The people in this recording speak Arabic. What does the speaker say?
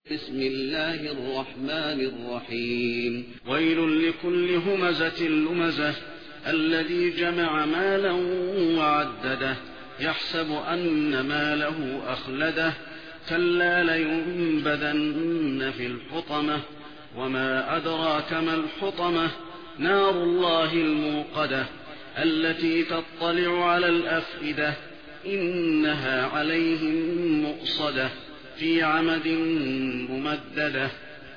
بسم الله الرحمن الرحيم. ويل لكل همزة لمزة الذي جمع مالا وعدده يحسب أن ماله أخلده كلا لينبذن في الحطمة وما أدراك ما الحطمة نار الله الموقدة التي تطلع على الأفئدة إنها عليهم مؤصدة في عمد ممددة.